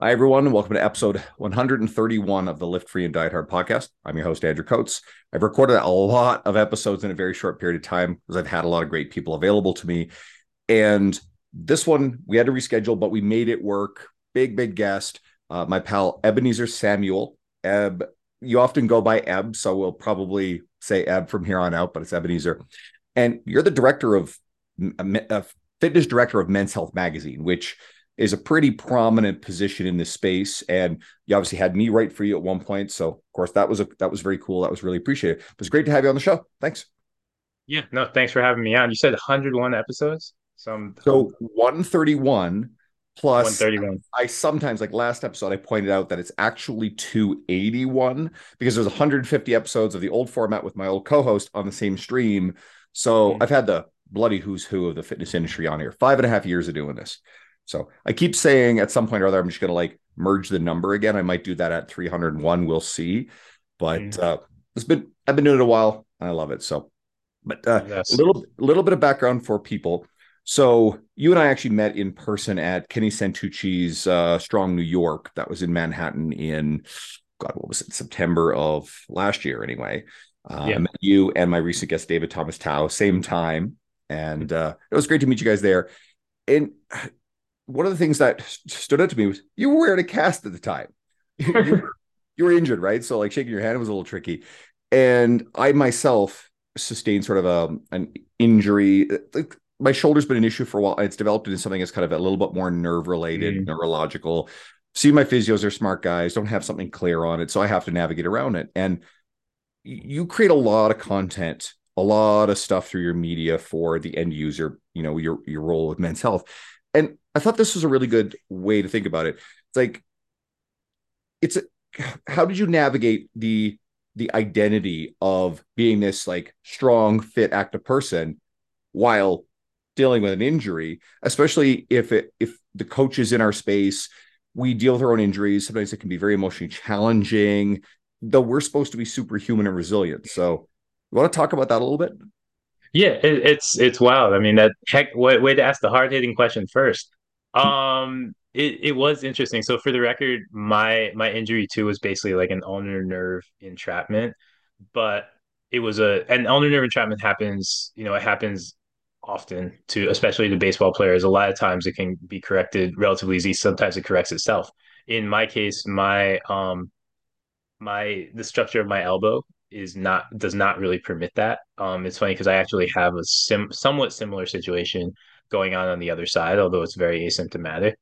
Hi, everyone, and welcome to episode 131 of the Lift Free and Diet Hard podcast. I'm your host, Andrew Coates. I've recorded a lot of episodes in a very short period of time because I've had a lot of great people available to me. And this one we had to reschedule, but we made it work. Big guest, my pal Ebenezer Samuel. Eb, you often go by Eb, so we'll probably say Eb from here on out, but it's Ebenezer. And you're the director of fitness director of Men's Health Magazine, which is a pretty prominent position in this space. And you obviously had me write for you at one point. So of course that was very cool. That was really appreciated. It was great to have you on the show. Thanks. Yeah, no, thanks for having me on. You said 101 episodes, so I'm So 131 plus 131. I sometimes like last episode I pointed out that it's actually 281 because there's 150 episodes of the old format with my old co-host on the same stream. So Mhm. I've had the bloody who's who of the fitness industry on here. 5.5 years of doing this. So I keep saying at some point or other, I'm just going to like merge the number again. I might do that at 301. We'll see. But Mhm. I've been doing it a while and I love it. So, but a Yes. little bit of background for people. So you and I actually met in person at Kenny Santucci's Strong New York. That was in Manhattan in God, what was it? September of last year, anyway. I Yeah. met you and my recent guest David Thomas Tao same time, and it was great to meet you guys there. And one of the things that stood out to me was you were wearing a cast at the time. you were you were injured, right? So like shaking your hand was a little tricky. And I myself sustained sort of an injury. Like my shoulder's been an issue for a while. It's developed into something that's kind of a little bit more nerve related, Mm. neurological. See, my physios are smart guys, don't have something clear on it. So I have to navigate around it. And you create a lot of content, a lot of stuff through your media for the end user, your role with Men's Health. And I thought this was a really good way to think about it. It's like it's a, how did you navigate the identity of being this like strong, fit, active person while dealing with an injury, especially if the coaches in our space, we deal with our own injuries. Sometimes it can be very emotionally challenging, though we're supposed to be superhuman and resilient. So you want to talk about that a little bit? Yeah, it's wild. I mean, that heck, way to ask the hard-hitting question first. It was interesting. So for the record, my injury too was basically like an ulnar nerve entrapment, but it was an ulnar nerve entrapment happens, it happens often to especially to baseball players. A lot of times it can be corrected relatively easy. Sometimes it corrects itself. In my case, the structure of my elbow is not does not really permit that. It's funny because I actually have a somewhat similar situation going on the other side, although it's very asymptomatic.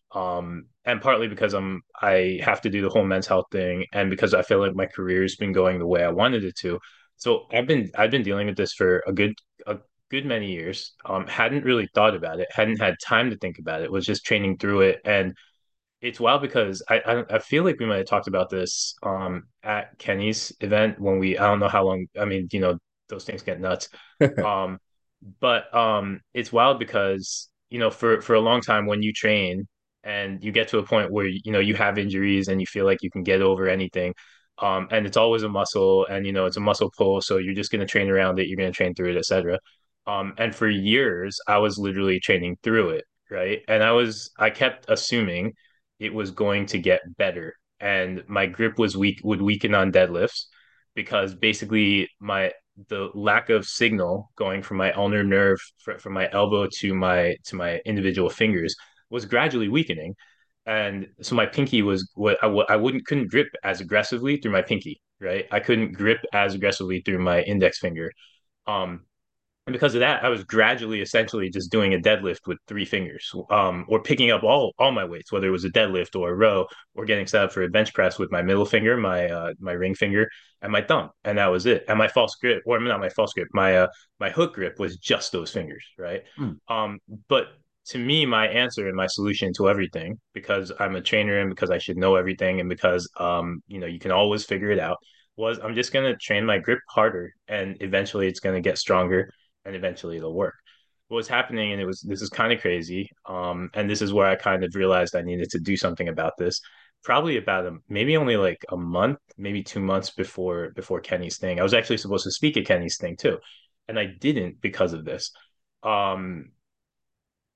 And partly because I have to do the whole Men's Health thing, and because I feel like my career's been going the way I wanted it to. So I've been dealing with this for a good many years. Hadn't really thought about it, hadn't had time to think about it, was just training through it. And it's wild because I feel like we might have talked about this at Kenny's event when I don't know how long. I mean, those things get nuts. Um but it's wild because for a long time when you train and you get to a point where you have injuries and you feel like you can get over anything, and it's always a muscle, and it's a muscle pull, so you're just going to train around it, you're going to train through it, etc. And for years I was literally training through it, right? And I kept assuming it was going to get better, and my grip would weaken on deadlifts because basically the lack of signal going from my ulnar nerve from my elbow to my individual fingers was gradually weakening, and so my pinky was what I wouldn't couldn't grip as aggressively through my pinky, right? I couldn't grip as aggressively through my index finger. um and because of that, I was gradually essentially just doing a deadlift with three fingers, or picking up all my weights, whether it was a deadlift or a row, or getting set up for a bench press with my middle finger, my ring finger, and my thumb, and that was it. And my false grip, or not my false grip, my hook grip was just those fingers, right? Hmm. But to me, my answer and my solution to everything, because I'm a trainer and because I should know everything, and because you can always figure it out, was I'm just gonna train my grip harder, and eventually it's gonna get stronger, and eventually it'll work. What was happening, and this is kind of crazy, and this is where I kind of realized I needed to do something about this. Probably about maybe only like a month, maybe 2 months before Kenny's thing. I was actually supposed to speak at Kenny's thing too, and I didn't because of this. Um,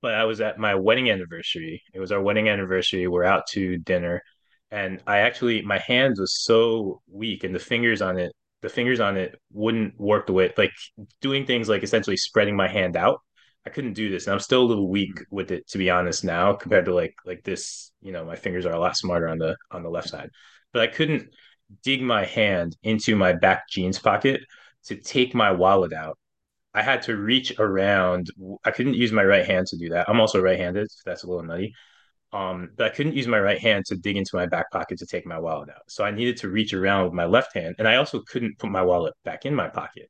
but I was at my wedding anniversary. It was our wedding anniversary. We're out to dinner, and I actually my hands was so weak, and the fingers on it wouldn't work the way like doing things like essentially spreading my hand out. I couldn't do this, and I'm still a little weak with it to be honest now compared to like this. You know, my fingers are a lot smarter on the left side, but I couldn't dig my hand into my back jeans pocket to take my wallet out. I had to reach around. I couldn't use my right hand to do that. I'm also right-handed, so that's a little nutty. But I couldn't use my right hand to dig into my back pocket to take my wallet out. So I needed to reach around with my left hand, and I also couldn't put my wallet back in my pocket.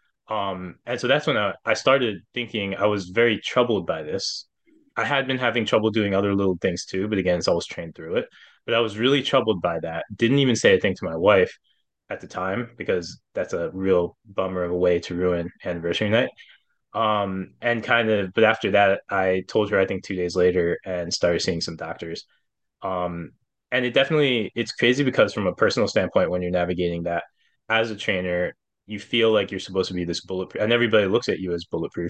And so that's when I started thinking I was very troubled by this. I had been having trouble doing other little things too, but again, it's always trained through it. But I was really troubled by that. Didn't even say a thing to my wife at the time because that's a real bummer of a way to ruin anniversary night. And kind of, but after that, I told her I think 2 days later and started seeing some doctors. Um, and it's crazy because from a personal standpoint, when you're navigating that as a trainer, you feel like you're supposed to be this bulletproof, and everybody looks at you as bulletproof.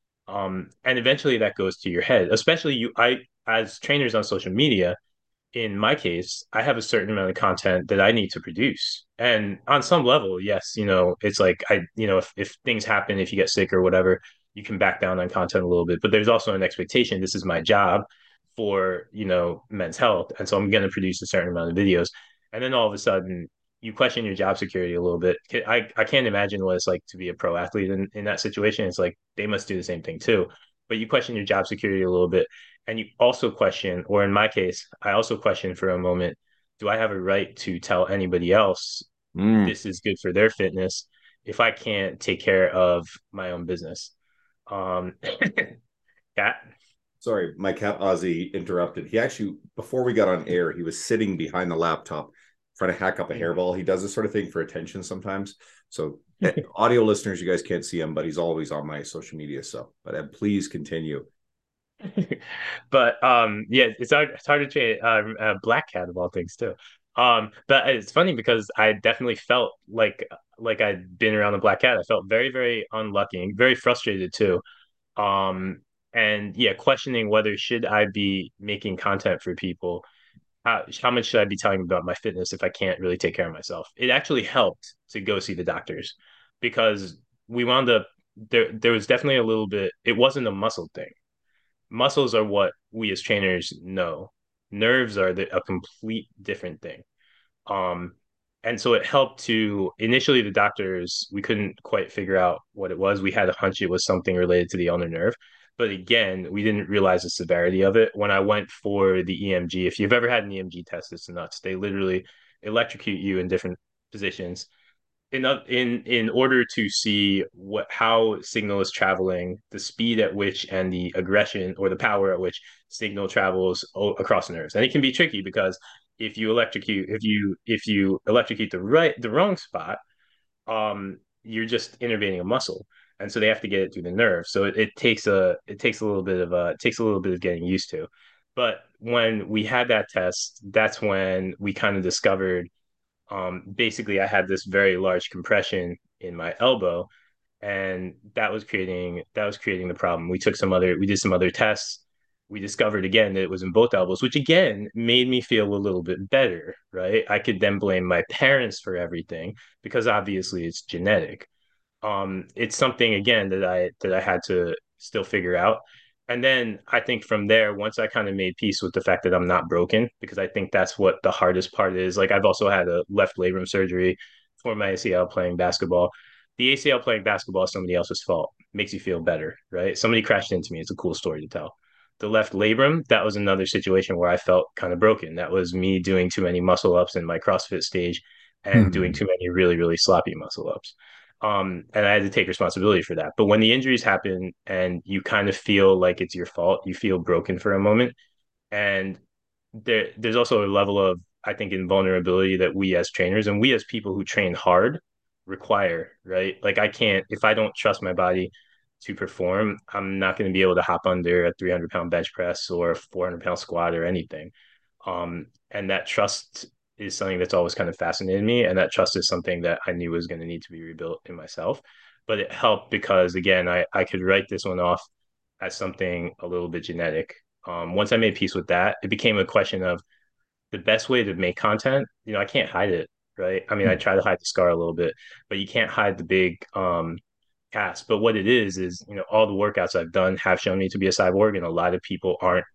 And eventually that goes to your head, especially as trainers on social media, in my case, I have a certain amount of content that I need to produce. And on some level, yes, it's like if things happen, if you get sick or whatever, you can back down on content a little bit. But there's also an expectation. This is my job for, men's health. And so I'm going to produce a certain amount of videos. And then all of a sudden, you question your job security a little bit. I can't imagine what it's like to be a pro athlete in that situation. It's like they must do the same thing too. But you question your job security a little bit, and you also question, or in my case, I also question for a moment, do I have a right to tell anybody else Mm. this is good for their fitness if I can't take care of my own business? Um, that Sorry, my cat Ozzy interrupted. He actually, before we got on air, he was sitting behind the laptop trying to hack up a hairball. He does this sort of thing for attention sometimes. So, audio listeners, you guys can't see him, but he's always on my social media. So, but please continue. but yeah, it's hard to train a black cat of all things too. But it's funny because I definitely felt like I'd been around the black cat. I felt very, very unlucky, very frustrated too. Um, and yeah, questioning whether should I be making content for people. How much should I be telling about my fitness if I can't really take care of myself? It actually helped to go see the doctors because we wound up there was definitely a little bit, it wasn't a muscle thing. Muscles are what we as trainers know. Nerves are a complete different thing. Um, and so it helped to initially the doctors, we couldn't quite figure out what it was. We had a hunch it was something related to the ulnar nerve. But again, we didn't realize the severity of it. When I went for the EMG, if you've ever had an EMG test, it's nuts. They literally electrocute you in different positions in order to see how signal is traveling, the speed at which and the aggression or the power at which signal travels across nerves. And it can be tricky because if you electrocute the wrong spot, you're just innervating a muscle. And so they have to get it through the nerve. So it takes a little bit of getting used to. But when we had that test, that's when we kind of discovered basically I had this very large compression in my elbow, and that was creating the problem. We did some other tests. We discovered again that it was in both elbows, which again made me feel a little bit better, right? I could then blame my parents for everything because obviously it's genetic. It's something again that I had to still figure out. And then I think from there, once I kind of made peace with the fact that I'm not broken, because I think that's what the hardest part is. Like I've also had a left labrum surgery for my ACL playing basketball. The ACL playing basketball is somebody else's fault. Makes you feel better, right? Somebody crashed into me. It's a cool story to tell. The left labrum, that was another situation where I felt kind of broken. That was me doing too many muscle ups in my CrossFit stage and doing Hmm. too many really, really sloppy muscle ups. And I had to take responsibility for that. But when the injuries happen and you kind of feel like it's your fault, you feel broken for a moment. And there's also a level of, I think, invulnerability that we as trainers and we as people who train hard require, right? Like I can't, if I don't trust my body to perform, I'm not going to be able to hop under a 300-pound bench press or a 400-pound squat or anything. And that trust is something that's always kind of fascinated me. And that trust is something that I knew was going to need to be rebuilt in myself. But it helped because, again, I could write this one off as something a little bit genetic. Once I made peace with that, it became a question of the best way to make content. I can't hide it, right? I mean, I try to hide the scar a little bit, but you can't hide the big cast. But what it is, all the workouts I've done have shown me to be a cyborg, and a lot of people aren't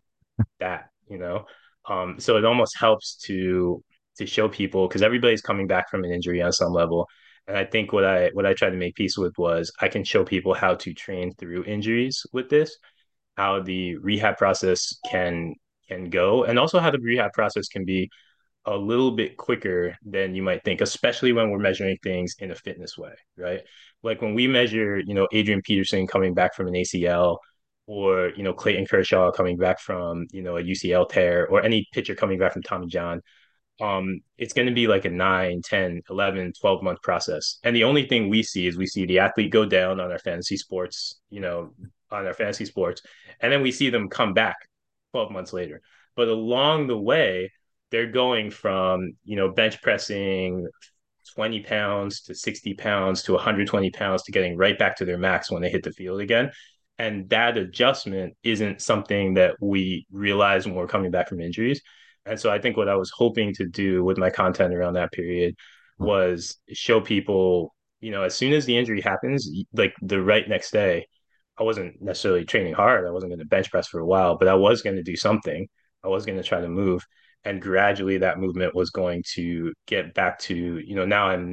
that. So it almost helps to show people because everybody's coming back from an injury on some level. And I think what I tried to make peace with was I can show people how to train through injuries with this, how the rehab process can go, and also how the rehab process can be a little bit quicker than you might think, especially when we're measuring things in a fitness way, right? Like when we measure, Adrian Peterson coming back from an ACL, or, Clayton Kershaw coming back from, a UCL tear, or any pitcher coming back from Tommy John, it's going to be like a 9, 10, 11, 12 month process. And the only thing we see is we see the athlete go down on our fantasy sports, on our fantasy sports, and then we see them come back 12 months later. But along the way, they're going from, bench pressing 20 pounds to 60 pounds to 120 pounds to getting right back to their max when they hit the field again. And that adjustment isn't something that we realize when we're coming back from injuries. And so I think what I was hoping to do with my content around that period was show people, as soon as the injury happens, like the right next day, I wasn't necessarily training hard. I wasn't going to bench press for a while, but I was going to do something. I was going to try to move. And gradually that movement was going to get back to, now I'm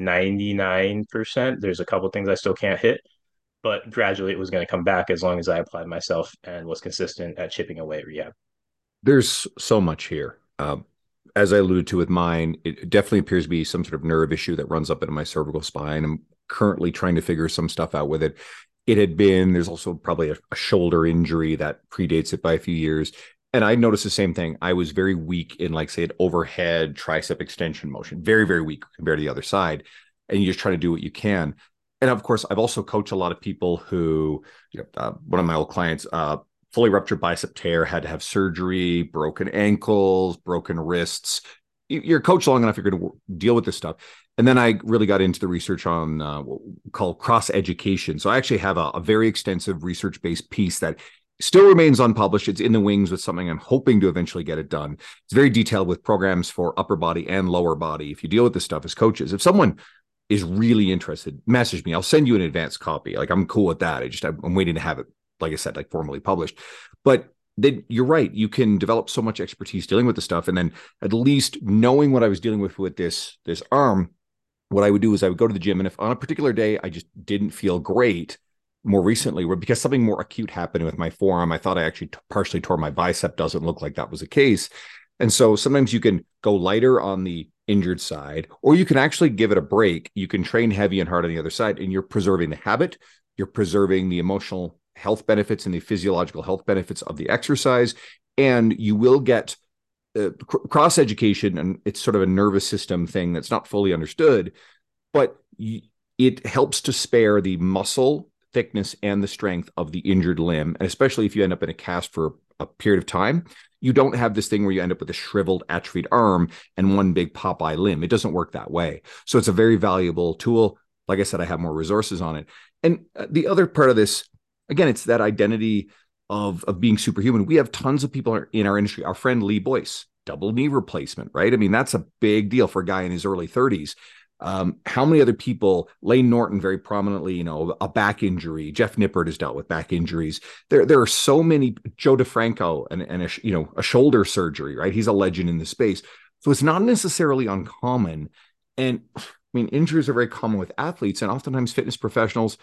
99%. There's a couple things I still can't hit, but gradually it was going to come back as long as I applied myself and was consistent at chipping away at rehab. There's so much here. As I alluded to with mine, it definitely appears to be some sort of nerve issue that runs up into my cervical spine. I'm currently trying to figure some stuff out with it. There's also probably a shoulder injury that predates it by a few years. And I noticed the same thing. I was very weak in, like, say, an overhead tricep extension motion, very, very weak compared to the other side. And you just try to do what you can. And of course, I've also coached a lot of people who, one of my old clients, fully ruptured bicep tear, had to have surgery, broken ankles, broken wrists. You're coached long enough, you're going to deal with this stuff. And then I really got into the research on what we call cross education. So I actually have a very extensive research based piece that still remains unpublished. It's in the wings with something I'm hoping to eventually get it done. It's very detailed with programs for upper body and lower body. If you deal with this stuff as coaches, if someone is really interested, message me. I'll send you an advanced copy. Like, I'm cool with that. I'm waiting to have it, like I said, like formally published. But then you're right. You can develop so much expertise dealing with the stuff. And then at least knowing what I was dealing with this arm, what I would do is I would go to the gym. And if on a particular day I just didn't feel great, more recently, where because something more acute happened with my forearm, I thought I actually partially tore my bicep. Doesn't look like that was the case. And so sometimes you can go lighter on the injured side, or you can actually give it a break. You can train heavy and hard on the other side, and you're preserving the habit. You're preserving the emotional health benefits and the physiological health benefits of the exercise. And you will get cross education. And it's sort of a nervous system thing that's not fully understood, but it helps to spare the muscle thickness and the strength of the injured limb. And especially if you end up in a cast for a period of time, you don't have this thing where you end up with a shriveled, atrophied arm and one big Popeye limb. It doesn't work that way. So it's a very valuable tool. Like I said, I have more resources on it. And the other part of this, again, it's that identity of being superhuman. We have tons of people in our industry. Our friend Lee Boyce, double knee replacement, right? I mean, that's a big deal for a guy in his early 30s. How many other people, Lane Norton, very prominently, a back injury. Jeff Nippert has dealt with back injuries. There are so many. Joe DeFranco and a shoulder surgery, right? He's a legend in the space. So it's not necessarily uncommon. And I mean, injuries are very common with athletes, and oftentimes fitness professionals,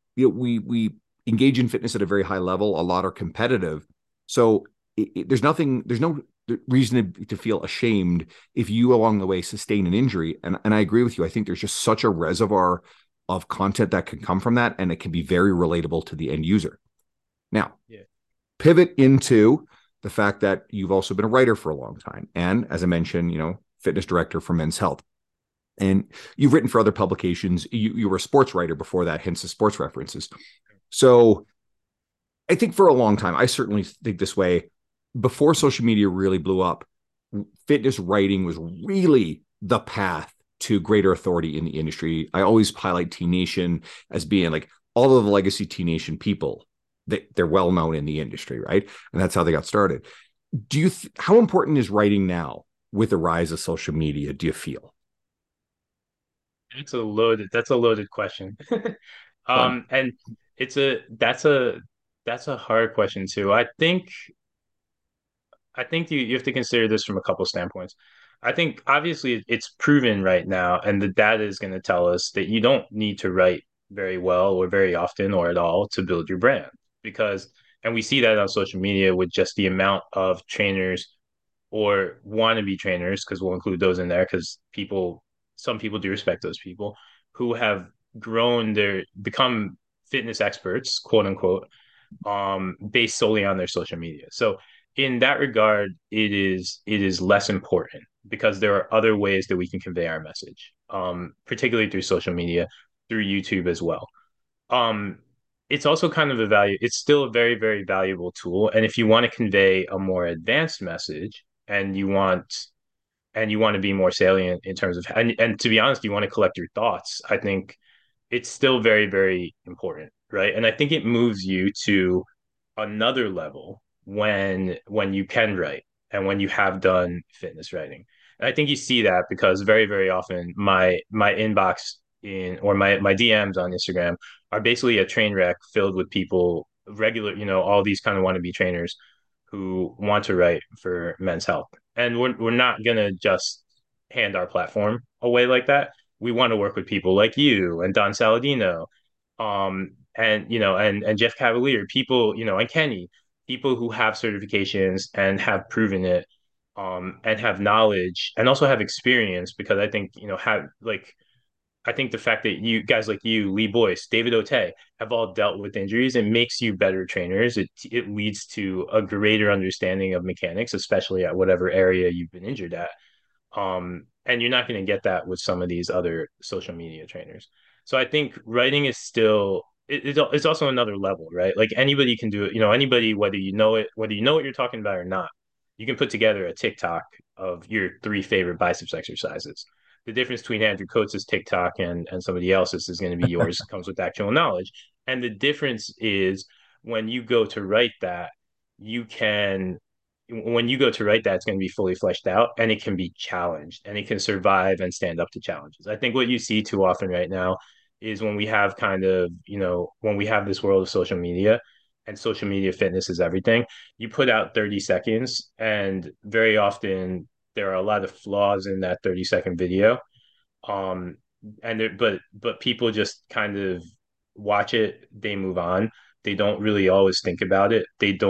we engage in fitness at a very high level. A lot are competitive. So there's no reason to feel ashamed if you along the way sustain an injury. And I agree with you. I think there's just such a reservoir of content that can come from that, and it can be very relatable to the end user. Now, pivot into the fact that you've also been a writer for a long time. And as I mentioned, fitness director for Men's Health. And you've written for other publications. You were a sports writer before that, hence the sports references. So I think for a long time, I certainly think this way, before social media really blew up, fitness writing was really the path to greater authority in the industry. I always highlight T Nation as being like all of the legacy T Nation people they're well known in the industry, right? And that's how they got started. How important is writing now with the rise of social media, do you feel? That's a loaded question. Fun. And it's a that's a hard question too. I think you have to consider this from a couple standpoints. I think obviously it's proven right now, and the data is going to tell us that you don't need to write very well or very often or at all to build your brand because, and we see that on social media with just the amount of trainers or wannabe trainers, because we'll include those in there because some people do respect those people who have become fitness experts, quote unquote, based solely on their social media. So in that regard, it is less important because there are other ways that we can convey our message, particularly through social media, through YouTube as well. Um, it's also kind of a value. It's still a very, very valuable tool. And if you want to convey a more advanced message and you want to be more salient in terms of and to be honest, you want to collect your thoughts, I think it's still very, very important, right? And I think it moves you to another level when you can write and when you have done fitness writing. And I think you see that because very, very often my inbox in or my DMs on Instagram are basically a train wreck filled with people regular, all these kind of wannabe trainers who want to write for Men's Health. And we're not gonna just hand our platform away like that. We want to work with people like you and Don Saladino, and and Jeff Cavalier, people, and Kenny, people who have certifications and have proven it, and have knowledge and also have experience because I think, have like I think the fact that you guys like you, Lee Boyce, David O'Tay, have all dealt with injuries, it makes you better trainers. It leads to a greater understanding of mechanics, especially at whatever area you've been injured at. And you're not going to get that with some of these other social media trainers. So I think writing is still it's also another level, right? Like anybody can do it. Anybody, whether you know what you're talking about or not, you can put together a TikTok of your three favorite biceps exercises. The difference between Andrew Coates' TikTok and somebody else's is going to be yours. Comes with actual knowledge, and the difference is when you go to write that, you can when you go to write that, it's going to be fully fleshed out and it can be challenged and it can survive and stand up to challenges. I think what you see too often right now is when we have when we have this world of social media and social media fitness is everything, you put out 30 seconds and very often there are a lot of flaws in that 30-second video. Um, but people just kind of watch it, they move on. They don't really always think about it.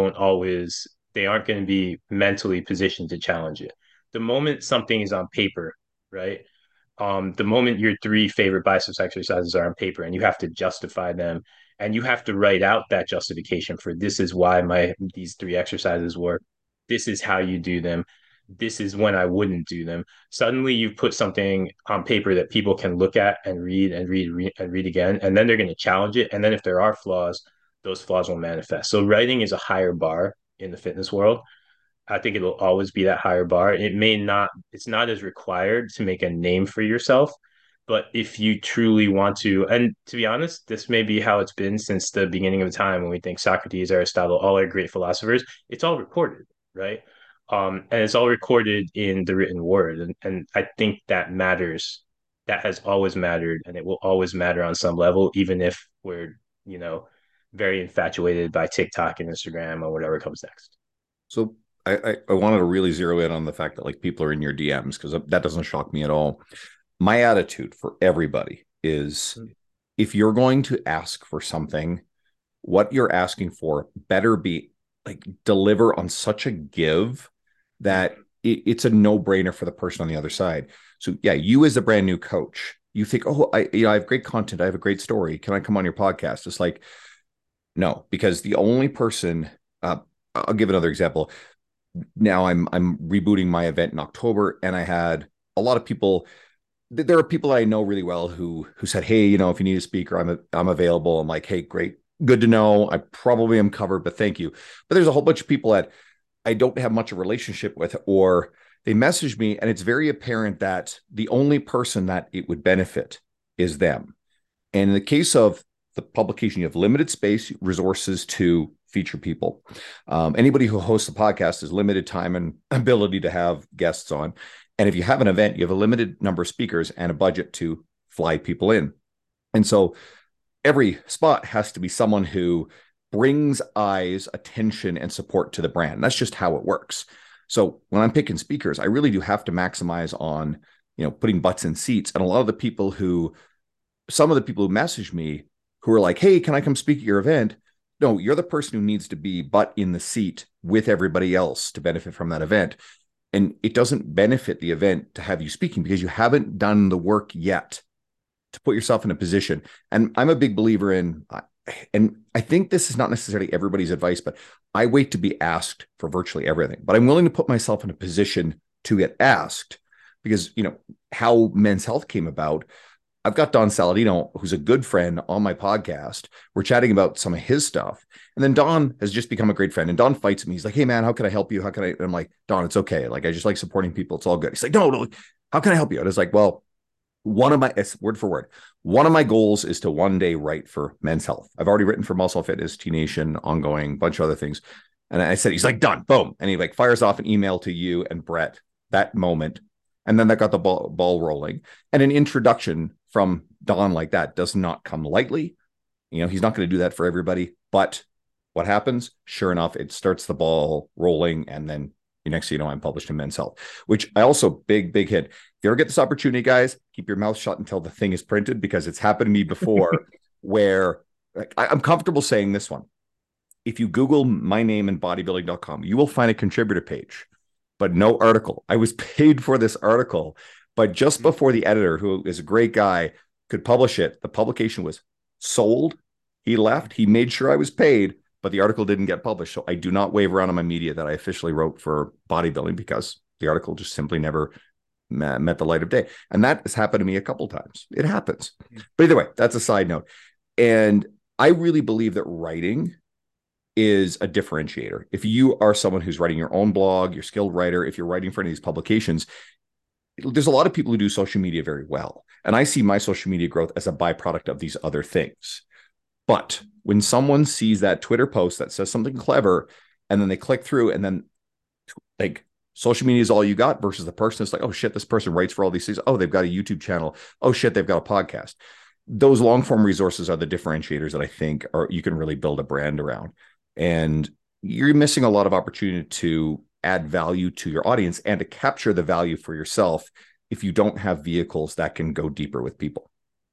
They aren't going to be mentally positioned to challenge it. The moment something is on paper, right? The moment your three favorite biceps exercises are on paper and you have to justify them and you have to write out that justification for this is why these three exercises work. This is how you do them. This is when I wouldn't do them. Suddenly you've put something on paper that people can look at and read again, and then they're going to challenge it. And then if there are flaws, those flaws will manifest. So writing is a higher bar in the fitness world. I think it'll always be that higher bar. It's not as required to make a name for yourself. But if you truly want to, and to be honest, this may be how it's been since the beginning of time when we think Socrates, Aristotle, all our great philosophers, it's all recorded, right? And it's all recorded in the written word. And I think that matters. That has always mattered and it will always matter on some level, even if we're, very infatuated by TikTok and Instagram or whatever comes next. So I wanted to really zero in on the fact that like people are in your DMs because that doesn't shock me at all. My attitude for everybody is if you're going to ask for something, what you're asking for better be like deliver on such a give that it's a no-brainer for the person on the other side. So yeah, you as a brand new coach, you think, oh, I have great content, I have a great story. Can I come on your podcast? It's like, no, because the only person, I'll give another example. Now I'm rebooting my event in October, and I had a lot of people. There are people I know really well who said, hey, if you need a speaker, I'm available. I'm like, hey, great, good to know. I probably am covered, but thank you. But there's a whole bunch of people that I don't have much of a relationship with, or they message me, and it's very apparent that the only person that it would benefit is them. And in the case of the publication, you have limited space, resources to feature people. Anybody who hosts a podcast has limited time and ability to have guests on. And if you have an event, you have a limited number of speakers and a budget to fly people in. And so every spot has to be someone who brings eyes, attention, and support to the brand. That's just how it works. So when I'm picking speakers, I really do have to maximize on, putting butts in seats. And a lot of the people some of the people who message me who are like, hey, can I come speak at your event? No, you're the person who needs to be butt in the seat with everybody else to benefit from that event. And it doesn't benefit the event to have you speaking because you haven't done the work yet to put yourself in a position. And I'm a big believer in, and I think this is not necessarily everybody's advice, but I wait to be asked for virtually everything. But I'm willing to put myself in a position to get asked because, how Men's Health came about. I've got Don Saladino, who's a good friend, on my podcast. We're chatting about some of his stuff. And then Don has just become a great friend. And Don fights me. He's like, hey, man, how can I help you? How can I? And I'm like, Don, it's okay. Like, I just like supporting people. It's all good. He's like, no, how can I help you? And it's like, well, it's word for word. One of my goals is to one day write for Men's Health. I've already written for Muscle Fitness, T Nation, Ongoing, bunch of other things. And I said, he's like, done, boom. And he like fires off an email to you and Brett that moment. And then that got the ball rolling. And an introduction from Don like that does not come lightly. He's not going to do that for everybody. But what happens? Sure enough, it starts the ball rolling. And then next thing you know, I'm published in Men's Health, which I also big hit. If you ever get this opportunity, guys, keep your mouth shut until the thing is printed, because it's happened to me before where I'm comfortable saying this one. If you Google my name and bodybuilding.com, you will find a contributor page, but no article. I was paid for this article, but just before the editor, who is a great guy, could publish it, the publication was sold. He left. He made sure I was paid, but the article didn't get published. So I do not wave around on my media that I officially wrote for bodybuilding because the article just simply never met the light of day. And that has happened to me a couple times. It happens. But either way, that's a side note. And I really believe that writing is a differentiator. If you are someone who's writing your own blog, you're a skilled writer, if you're writing for any of these publications, there's a lot of people who do social media very well. And I see my social media growth as a byproduct of these other things. But when someone sees that Twitter post that says something clever, and then they click through, and then like social media is all you got versus the person that's like, oh shit, this person writes for all these things. Oh, they've got a YouTube channel. Oh shit, they've got a podcast. Those long form resources are the differentiators that I think you can really build a brand around. And you're missing a lot of opportunity to add value to your audience and to capture the value for yourself if you don't have vehicles that can go deeper with people.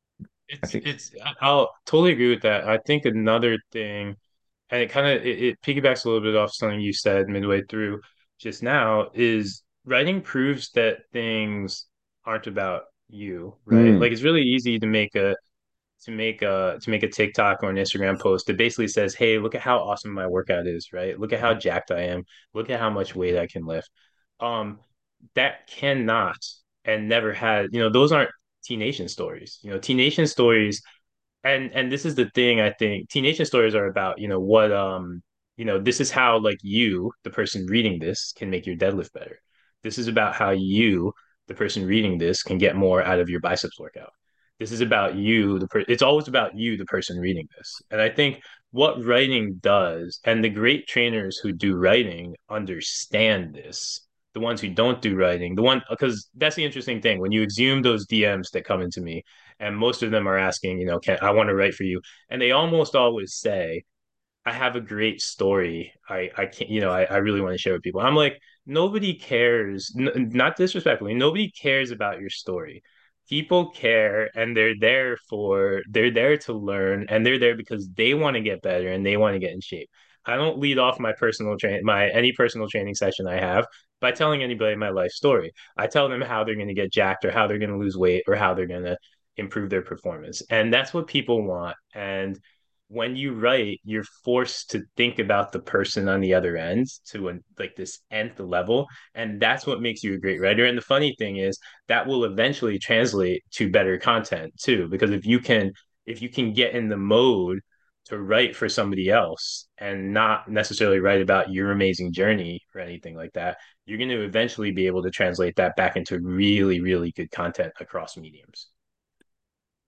I'll totally agree with that. I think another thing, and it piggybacks a little bit off something you said midway through just now, is writing proves that things aren't about you, right? Like it's really easy to make a TikTok or an Instagram post that basically says, "Hey, look at how awesome my workout is, right? Look at how jacked I am. Look at how much weight I can lift." Um, that cannot and never had, those aren't T Nation stories. T Nation stories, and this is the thing. I think T Nation stories are about, this is how like you, the person reading this, can make your deadlift better. This is about how you, the person reading this, can get more out of your biceps workout. This is about you, it's always about you, the person reading this. And I think what writing does, and the great trainers who do writing understand this. The ones who don't do writing, because that's the interesting thing. When you exhume those DMs that come into me, and most of them are asking, I want to write for you, and they almost always say, I have a great story. I can't, I really want to share with people. I'm like, nobody cares, not disrespectfully, nobody cares about your story. People care, and they're there to learn, and they're there because they want to get better and they want to get in shape. I don't lead off any personal training session I have by telling anybody my life story. I tell them how they're going to get jacked, or how they're going to lose weight, or how they're going to improve their performance. And that's what people want. And when you write, you're forced to think about the person on the other end to like this nth level. And that's what makes you a great writer. And the funny thing is that will eventually translate to better content too. Because if you can get in the mode to write for somebody else and not necessarily write about your amazing journey or anything like that, you're going to eventually be able to translate that back into really, really good content across mediums.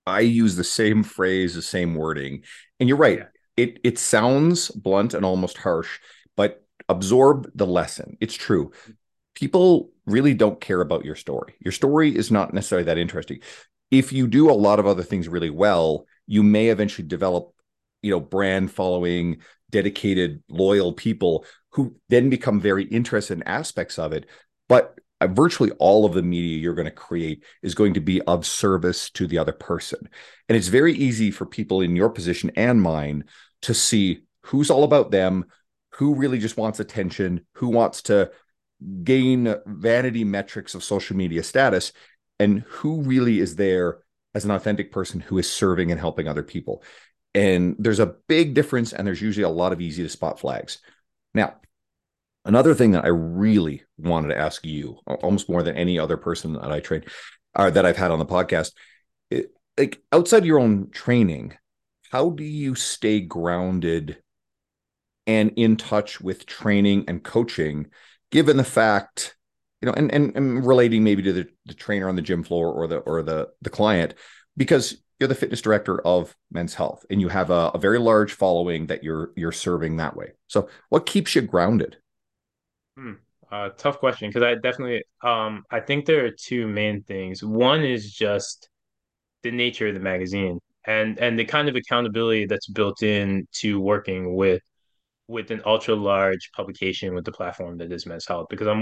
I use the same phrase, the same wording. And you're right. Yeah. It sounds blunt and almost harsh, but absorb the lesson. It's true. People really don't care about your story. Your story is not necessarily that interesting. If you do a lot of other things really well, you may eventually develop, brand following, dedicated, loyal people who then become very interested in aspects of it. But virtually all of the media you're going to create is going to be of service to the other person. And it's very easy for people in your position and mine to see who's all about them, who really just wants attention, who wants to gain vanity metrics of social media status, and who really is there as an authentic person who is serving and helping other people. And there's a big difference, and there's usually a lot of easy to spot flags. Now, another thing that I really wanted to ask you, almost more than any other person that I train or that I've had on the podcast, like outside your own training, how do you stay grounded and in touch with training and coaching, given the fact, and relating maybe to the trainer on the gym floor or the client, because you're the fitness director of Men's Health and you have a very large following that you're serving that way. So what keeps you grounded? Hmm. Tough question because I definitely I think there are two main things. One is just the nature of the magazine and the kind of accountability that's built in to working with an ultra large publication with the platform that is Men's Health because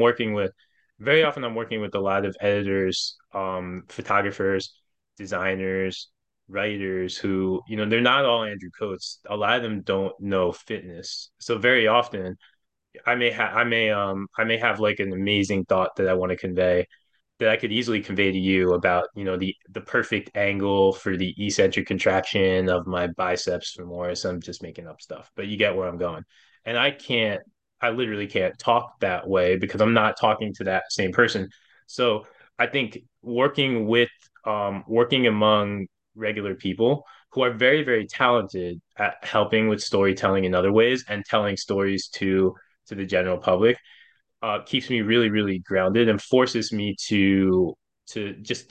I'm working with a lot of editors, photographers, designers, writers who, they're not all Andrew Coates. A lot of them don't know fitness. So very often I may have like an amazing thought that I want to convey that I could easily convey to you about, the perfect angle for the eccentric contraction of my biceps femoris. I'm just making up stuff, but you get where I'm going. And I literally can't talk that way because I'm not talking to that same person. So I think working among regular people who are very, very talented at helping with storytelling in other ways and telling stories to the general public keeps me really, really grounded and forces me to just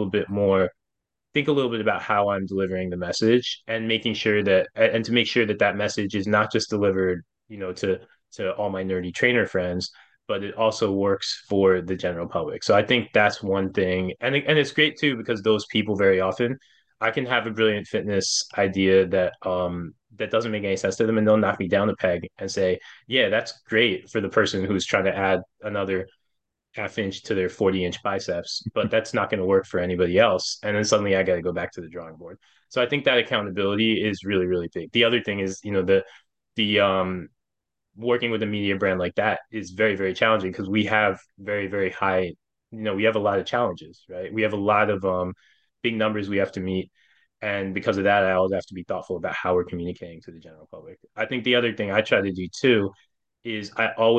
think a little bit about how I'm delivering the message and making sure that and to make sure that that message is not just delivered, to all my nerdy trainer friends, but it also works for the general public. So I think that's one thing, and it's great too because those people very often, I can have a brilliant fitness idea that doesn't make any sense to them, and they'll knock me down a peg and say, "Yeah, that's great for the person who's trying to add another half inch to their 40-inch biceps, but that's not going to work for anybody else." And then suddenly I got to go back to the drawing board. So I think that accountability is really, really big. The other thing is, the working with a media brand like that is very, very challenging because we have very, very high, we have a lot of challenges, right? We have a lot of big numbers we have to meet. And because of that, I always have to be thoughtful about how we're communicating to the general public. I think the other thing I try to do too is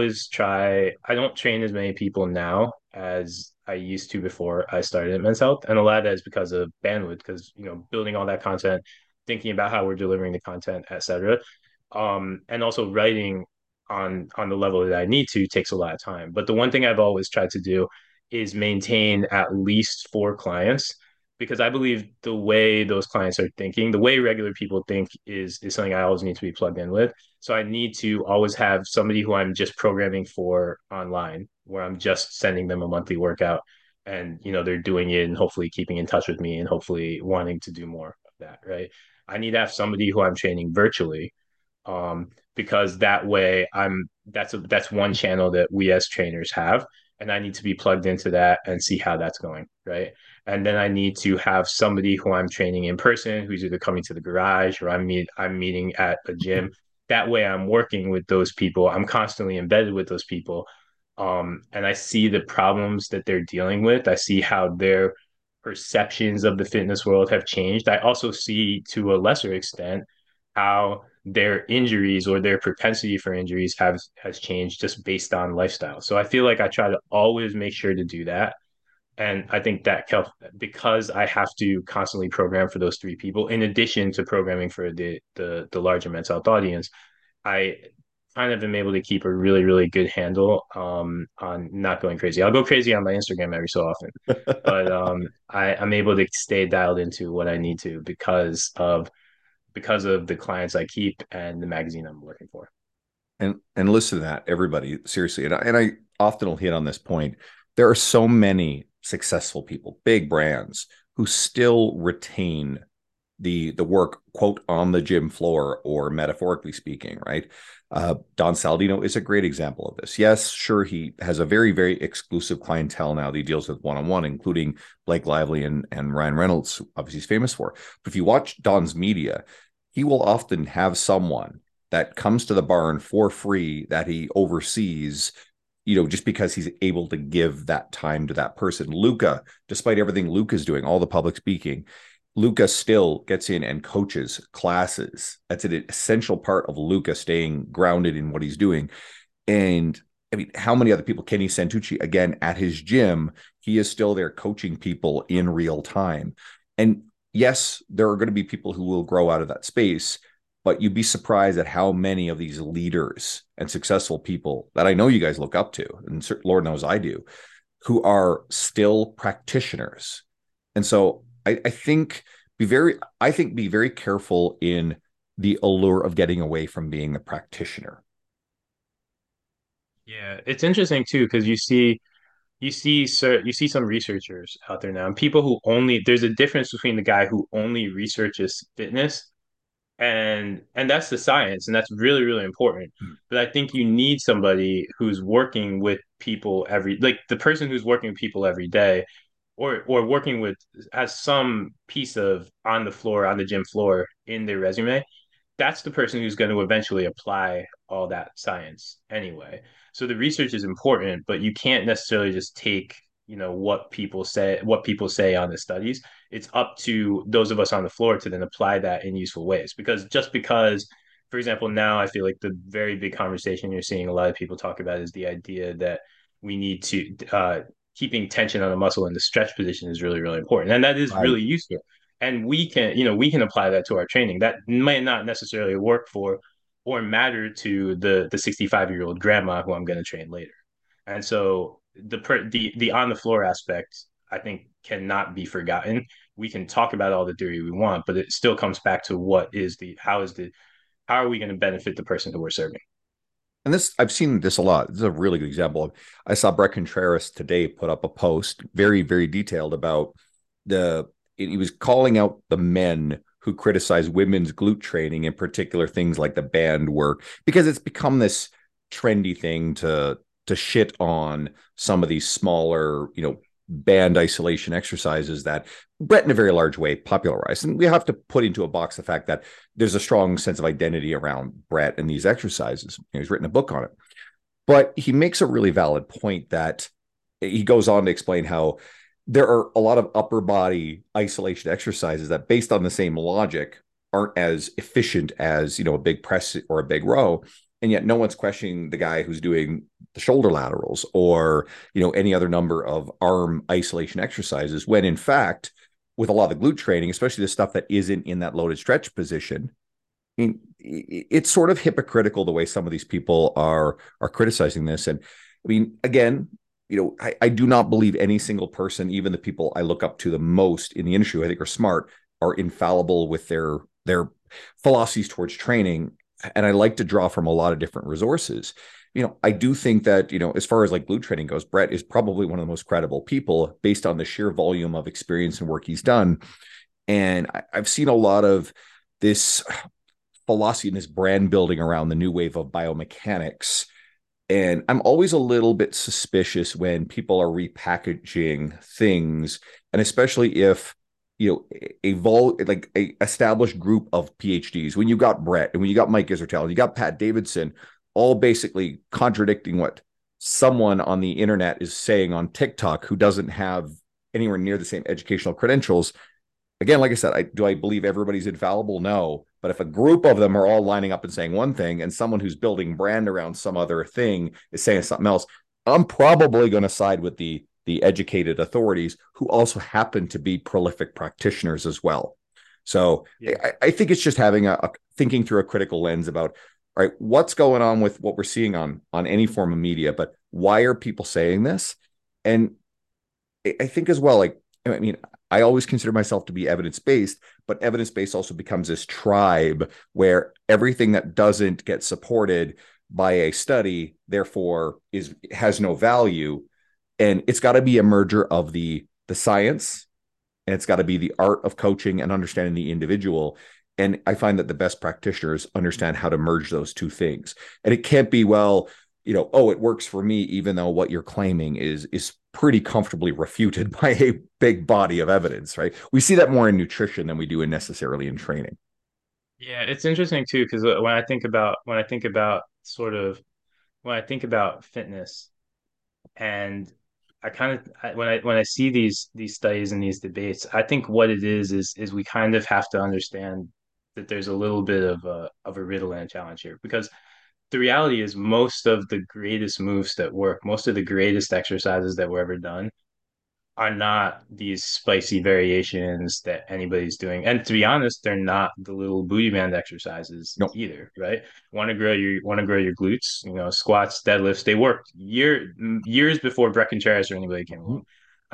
I don't train as many people now as I used to before I started at Men's Health. And a lot of that is because of bandwidth, because, building all that content, thinking about how we're delivering the content, etc. And also writing on the level that I need to takes a lot of time. But the one thing I've always tried to do is maintain at least four clients because I believe the way those clients are thinking, the way regular people think is something I always need to be plugged in with. So I need to always have somebody who I'm just programming for online, where I'm just sending them a monthly workout and they're doing it and hopefully keeping in touch with me and hopefully wanting to do more of that, right? I need to have somebody who I'm training virtually because that way that's one channel that we as trainers have, and I need to be plugged into that and see how that's going, right? And then I need to have somebody who I'm training in person, who's either coming to the garage or I'm meeting at a gym. That way, I'm working with those people. I'm constantly embedded with those people, and I see the problems that they're dealing with. I see how their perceptions of the fitness world have changed. I also see, to a lesser extent, how their injuries or their propensity for injuries has changed just based on lifestyle. So I feel like I try to always make sure to do that. And I think that because I have to constantly program for those three people, in addition to programming for the larger Men's Health audience, I kind of am able to keep a really, really good handle on not going crazy. I'll go crazy on my Instagram every so often, but I'm able to stay dialed into what I need to because of the clients I keep and the magazine I'm working for. And listen to that, everybody, seriously. And I often will hit on this point. There are so many successful people, big brands, who still retain the work, quote, on the gym floor, or metaphorically speaking, right? Don Saladino is a great example of this. Yes, sure, he has a very, very exclusive clientele now that he deals with one-on-one, including Blake Lively and Ryan Reynolds, obviously he's famous for. But if you watch Don's media, he will often have someone that comes to the barn for free that he oversees, just because he's able to give that time to that person. Luca, despite everything Luca's doing, all the public speaking, Luca still gets in and coaches classes. That's an essential part of Luca staying grounded in what he's doing. And I mean, how many other people? Kenny Santucci, again, at his gym, he is still there coaching people in real time. And yes, there are going to be people who will grow out of that space, but you'd be surprised at how many of these leaders and successful people that I know you guys look up to, and Lord knows I do, who are still practitioners. And so I think be very careful in the allure of getting away from being a practitioner. Yeah, it's interesting too because you see some researchers out there now, and people who only there's a difference between the guy who only researches fitness and that's the science, and that's really, really important. But I think you need somebody who's working with people like the person who's working with people every day, or working with has some piece of on the floor, on the gym floor in their resume. That's the person who's going to eventually apply all that science anyway. So the research is important, but you can't necessarily just take, what people say on the studies. It's up to those of us on the floor to then apply that in useful ways. Because, for example, now I feel like the very big conversation you're seeing a lot of people talk about is the idea that we need to keeping tension on a muscle in the stretch position is really, really important. And that is Right. really useful. And we can apply that to our training. That might not necessarily work for or matter to the 65-year-old grandma who I'm going to train later. And so the on the floor aspect, I think, cannot be forgotten. We can talk about all the theory we want, but it still comes back to how are we going to benefit the person who we're serving? And this, I've seen this a lot. This is a really good example. I saw Brett Contreras today put up a post, very, very detailed about he was calling out the men who criticize women's glute training, in particular things like the band work, because it's become this trendy thing to shit on some of these smaller, band isolation exercises that Brett in a very large way popularized. And we have to put into a box the fact that there's a strong sense of identity around Brett and these exercises. He's written a book on it. But he makes a really valid point that he goes on to explain how there are a lot of upper body isolation exercises that, based on the same logic, aren't as efficient as, a big press or a big row. And yet no one's questioning the guy who's doing the shoulder laterals or, any other number of arm isolation exercises, when in fact, with a lot of the glute training, especially the stuff that isn't in that loaded stretch position, I mean, it's sort of hypocritical the way some of these people are criticizing this. And I mean, again, I do not believe any single person, even the people I look up to the most in the industry, who I think are smart, are infallible with their philosophies towards training. And I like to draw from a lot of different resources. I do think that, as far as like glute training goes, Brett is probably one of the most credible people based on the sheer volume of experience and work he's done. And I've seen a lot of this philosophy and this brand building around the new wave of biomechanics. And I'm always a little bit suspicious when people are repackaging things, and especially if like a established group of PhDs. When you got Brett and when you got Mike Israetel and you got Pat Davidson, all basically contradicting what someone on the internet is saying on TikTok who doesn't have anywhere near the same educational credentials. Again, like I said, do I believe everybody's infallible? No. But if a group of them are all lining up and saying one thing, and someone who's building brand around some other thing is saying something else, I'm probably going to side with the educated authorities who also happen to be prolific practitioners as well. So Yeah. I think it's just having a thinking through a critical lens about right? What's going on with what we're seeing on any form of media, but why are people saying this? And I think as well, like, I mean, I always consider myself to be evidence based, but evidence based also becomes this tribe where everything that doesn't get supported by a study, therefore, is has no value. And it's got to be a merger of the science, and it's got to be the art of coaching and understanding the individual. And I find that the best practitioners understand how to merge those two things. And it can't be, well, oh, it works for me, even though what you're claiming is pretty comfortably refuted by a big body of evidence, right? We see that more in nutrition than we do in necessarily in training. Yeah, it's interesting too, because when I think about fitness, and when I see these studies and these debates, I think what it is we kind of have to understand that there's a little bit of a riddle and a challenge here, because the reality is most of the greatest moves that work, most of the greatest exercises that were ever done are not these spicy variations that anybody's doing. And to be honest, they're not the little booty band exercises No. either, right? Want to grow your glutes, squats, deadlifts, they worked years before Breckin Charis or anybody came along.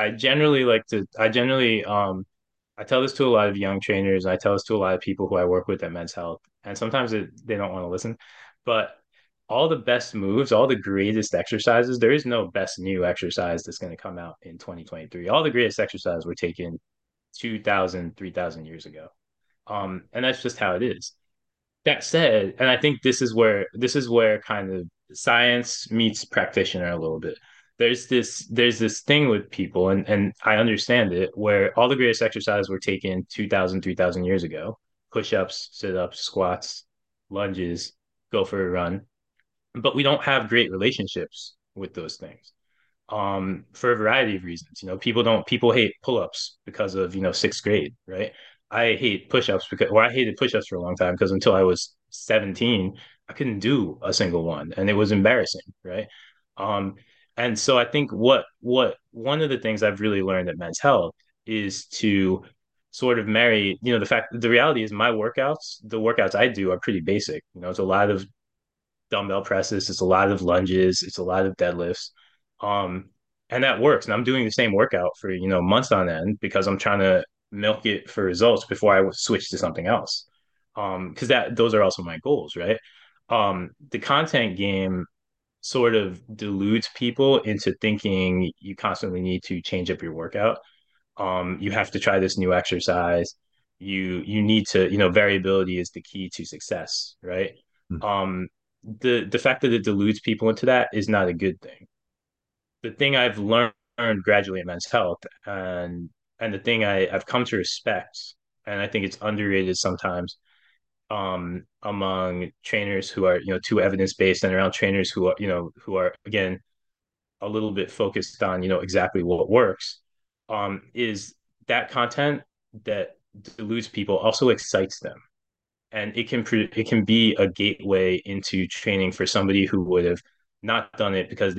I generally I tell this to a lot of young trainers, I tell this to a lot of people who I work with at Men's Health, and sometimes they don't want to listen, but all the best moves, all the greatest exercises, there is no best new exercise that's going to come out in 2023. All the greatest exercises were taken 2,000, 3,000 years ago. And that's just how it is. That said, and I think this is where kind of science meets practitioner a little bit. There's this thing with people, and I understand it, where all the greatest exercises were taken 2,000, 3,000 years ago. Push-ups, sit-ups, squats, lunges, go for a run, but we don't have great relationships with those things, for a variety of reasons. People hate pull-ups because of sixth grade, right? I hate push-ups because, or I hated push-ups for a long time because until I was 17 I couldn't do a single one and it was embarrassing, right? um and so I think what one of the things I've really learned at Men's Health is to sort of marry, the reality is the workouts I do are pretty basic. It's a lot of dumbbell presses, it's a lot of lunges, it's a lot of deadlifts. Um, and that works. And I'm doing the same workout for, months on end because I'm trying to milk it for results before I switch to something else. Because those are also my goals, right? The content game sort of deludes people into thinking you constantly need to change up your workout. You have to try this new exercise. You need to, variability is the key to success, right? Um, the fact that it deludes people into that is not a good thing. The thing I've learned gradually in Men's Health, and the thing I've come to respect, and I think it's underrated sometimes, among trainers who are, too evidence based, and around trainers who are again a little bit focused on, exactly what works, is that content that deludes people also excites them, and it can be a gateway into training for somebody who would have not done it because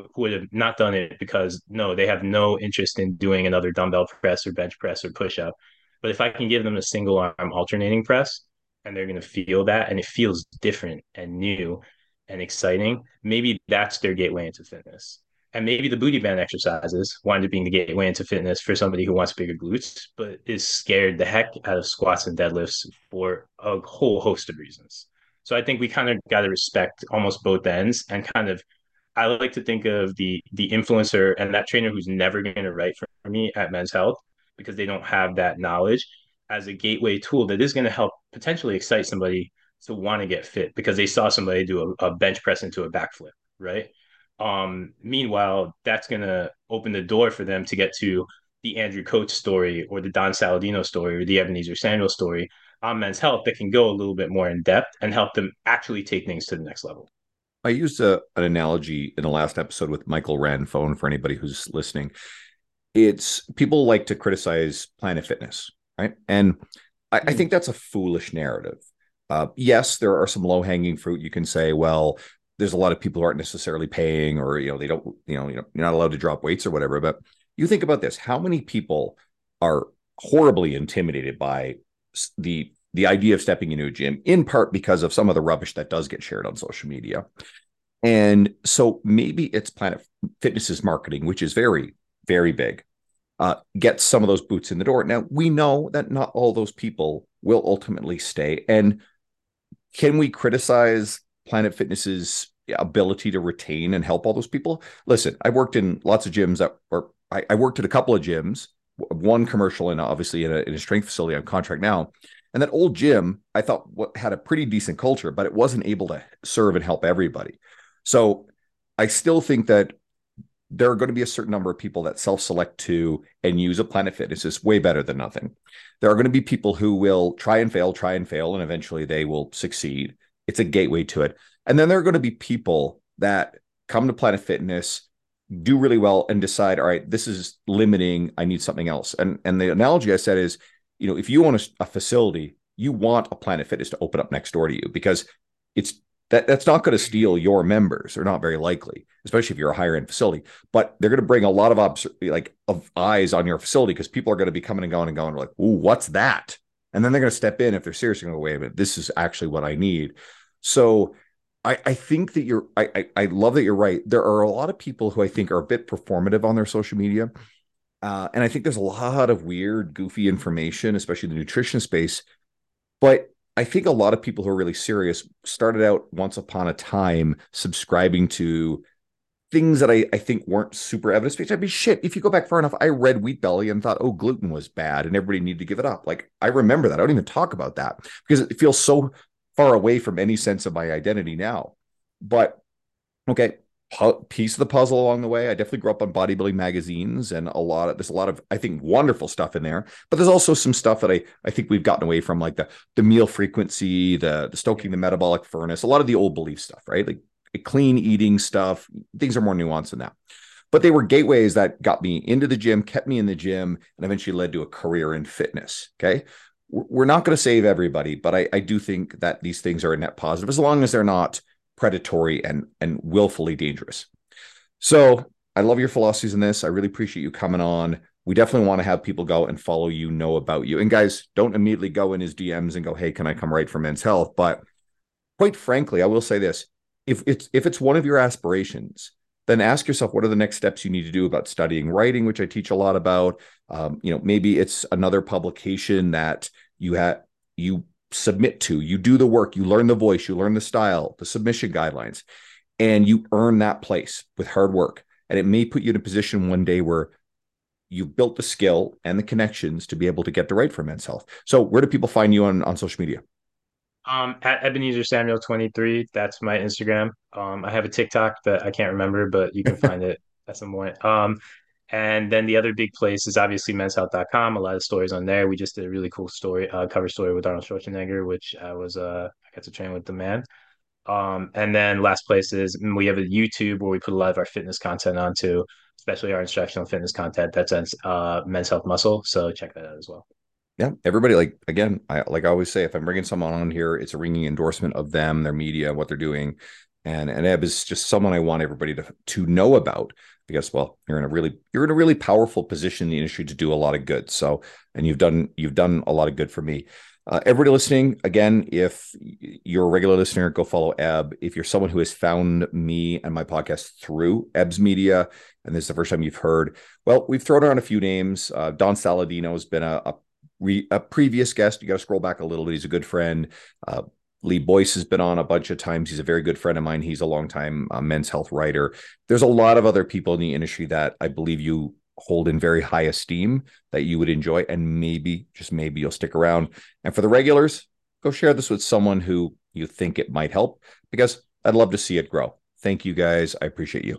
no, they have no interest in doing another dumbbell press or bench press or push up. But if I can give them a single arm alternating press and they're going to feel that and it feels different and new and exciting, maybe that's their gateway into fitness. And maybe the booty band exercises wind up being the gateway into fitness for somebody who wants bigger glutes, but is scared the heck out of squats and deadlifts for a whole host of reasons. So I think we kind of got to respect almost both ends, and kind of, I like to think of the influencer and that trainer who's never going to write for me at Men's Health because they don't have that knowledge, as a gateway tool that is going to help potentially excite somebody to want to get fit because they saw somebody do a bench press into a backflip, right? Meanwhile, that's going to open the door for them to get to the Andrew Coates story or the Don Saladino story or the Ebenezer Samuel story on Men's Health that can go a little bit more in depth and help them actually take things to the next level. I used an analogy in the last episode with Michael Ranfone for anybody who's listening. It's people like to criticize Planet Fitness, right? And I think that's a foolish narrative. Yes, there are some low hanging fruit. You can say, well, there's a lot of people who aren't necessarily paying, or they don't, you're not allowed to drop weights or whatever. But you think about this: how many people are horribly intimidated by the the idea of stepping into a gym, in part because of some of the rubbish that does get shared on social media. And so maybe it's Planet Fitness's marketing, which is very, very big, get some of those boots in the door. Now, we know that not all those people will ultimately stay. And can we criticize Planet Fitness's ability to retain and help all those people? Listen, I worked in lots of gyms I worked at a couple of gyms, one commercial and obviously in a strength facility on contract now. And that old gym, I thought had a pretty decent culture, but it wasn't able to serve and help everybody. So I still think that there are going to be a certain number of people that self-select to and use a Planet Fitness is way better than nothing. There are going to be people who will try and fail, and eventually they will succeed. It's a gateway to it. And then there are going to be people that come to Planet Fitness, do really well, and decide, all right, this is limiting. I need something else. And the analogy I said is, if you own a facility, you want a Planet Fitness to open up next door to you because that's not going to steal your members, or not very likely, especially if you're a higher end facility. But they're going to bring a lot of eyes on your facility because people are going to be coming and going like, "Ooh, what's that?" And then they're going to step in if they're serious and go, "Wait a minute, this is actually what I need." So I think that I love that you're right. There are a lot of people who I think are a bit performative on their social media. And I think there's a lot of weird, goofy information, especially in the nutrition space. But I think a lot of people who are really serious started out once upon a time subscribing to things that I think weren't super evidence-based. I mean, shit, if you go back far enough, I read Wheat Belly and thought, oh, gluten was bad and everybody needed to give it up. Like, I remember that. I don't even talk about that because it feels so far away from any sense of my identity now. But okay, piece of the puzzle along the way. I definitely grew up on bodybuilding magazines, and there's a lot of, I think, wonderful stuff in there. But there's also some stuff that I think we've gotten away from, like the meal frequency, the stoking the metabolic furnace, a lot of the old belief stuff, right? Like clean eating stuff. Things are more nuanced than that. But they were gateways that got me into the gym, kept me in the gym, and eventually led to a career in fitness. Okay. We're not going to save everybody, but I do think that these things are a net positive as long as they're not predatory and willfully dangerous. So I love your philosophies in this. I really appreciate you coming on. We definitely want to have people go and follow you, know about you. And guys, don't immediately go in his DMs and go, hey, can I come write for Men's Health? But quite frankly, I will say this. If it's one of your aspirations, then ask yourself, what are the next steps you need to do about studying writing, which I teach a lot about. Maybe it's another publication that you submit to, you do the work, you learn the voice, you learn the style, the submission guidelines, and you earn that place with hard work. And it may put you in a position one day where you've built the skill and the connections to be able to get to write for Men's Health. So where do people find you on social media? At Ebenezer Samuel 23, that's my Instagram. I have a TikTok that I can't remember, but you can find it at some point. And then the other big place is obviously menshealth.com. A lot of stories on there. We just did a really cool cover story with Arnold Schwarzenegger, which I got to train with the man. And then last place is we have a YouTube where we put a lot of our fitness content onto, especially our instructional fitness content. That's Men's Health Muscle. So check that out as well. Yeah, everybody, I always say, if I'm bringing someone on here, it's a ringing endorsement of them, their media, what they're doing. And Eb is just someone I want everybody to know about because, well, you're in a really powerful position in the industry to do a lot of good. So, and you've done a lot of good for me. Everybody listening, again, if you're a regular listener, go follow Eb. If you're someone who has found me and my podcast through Eb's media, and this is the first time you've heard, well, we've thrown around a few names. Don Saladino has been a previous guest. You got to scroll back a little bit. He's a good friend. Lee Boyce has been on a bunch of times. He's a very good friend of mine. He's a longtime Men's Health writer. There's a lot of other people in the industry that I believe you hold in very high esteem that you would enjoy, and maybe, just maybe, you'll stick around. And for the regulars, go share this with someone who you think it might help, because I'd love to see it grow. Thank you guys. I appreciate you.